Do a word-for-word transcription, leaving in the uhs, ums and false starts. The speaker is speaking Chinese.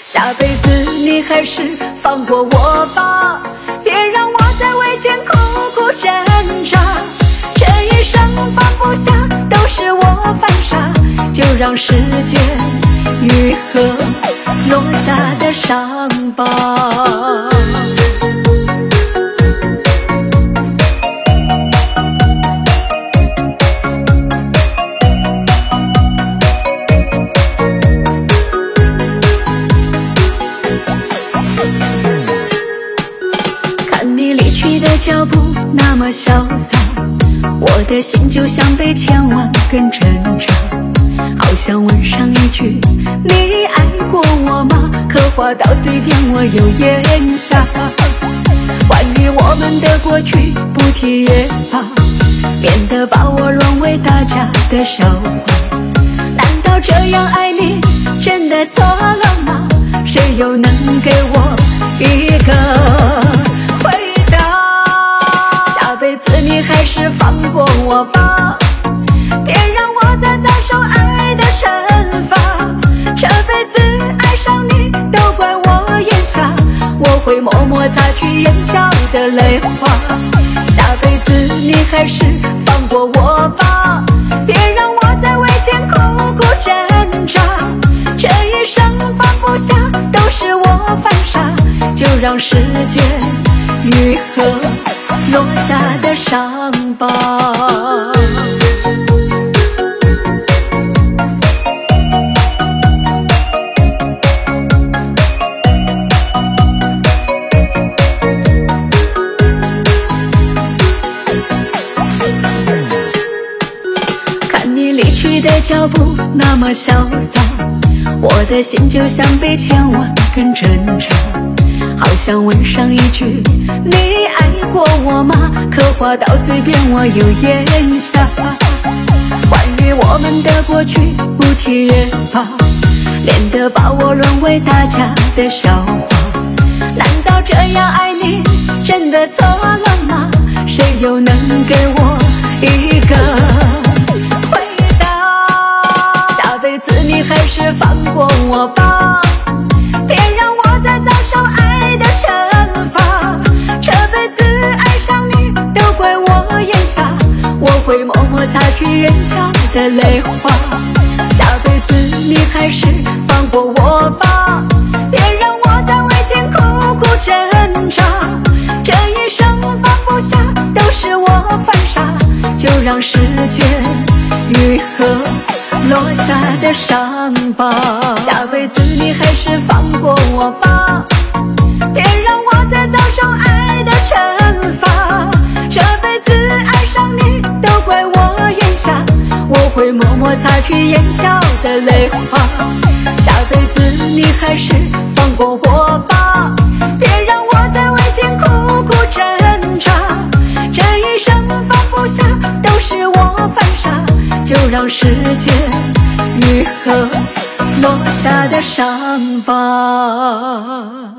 下辈子你还是放过我吧，别让我在为钱苦苦挣扎。这一生放不下，都是我犯傻，就让时间愈合落下的伤疤。看你离去的脚步那么潇洒，我的心就像被千万根挣扎，好想问上一句你爱过我吗？可话到嘴边我又咽下。关于我们的过去不提也罢，免得把我沦为大家的笑话。难道这样爱你真的错了吗？谁又能给我一个回答？下辈子你还是放过我吧，别让我再遭受爱的惩罚。这辈子爱上你都怪我眼瞎，我会默默擦去眼角的泪花。下辈子你还是放过我吧，别让我再为钱苦苦挣扎。这一生放不下，都是我犯傻，就让时间愈合落下的伤疤。看你离去的脚步那么潇洒，我的心就像被千万根挣扎，好想问上一句你爱过我吗？可话到嘴边我又咽下。关于我们的过去不提也罢，免得把我沦为大家的笑话。难道这样爱你真的错了吗？谁又能给我一个回答？下辈子你还是放过我吧，别让我再遭受爱的惩罚。这辈子爱上你都怪我眼瞎，我会默默擦去眼角的泪花。下辈子你还是放过我吧，别让我再为钱苦苦挣扎。这一生放不下，都是我犯傻，就让时间愈合落下的伤疤。下辈子你还是放过我吧，别让我再遭受爱的惩罚。这辈子爱上你都怪我眼瞎，我会默默擦去眼角的泪花。下辈子你还是放过我吧，别让我再为钱苦苦挣扎。这一生放不下，都是我犯傻，就让时间愈合落下的伤疤。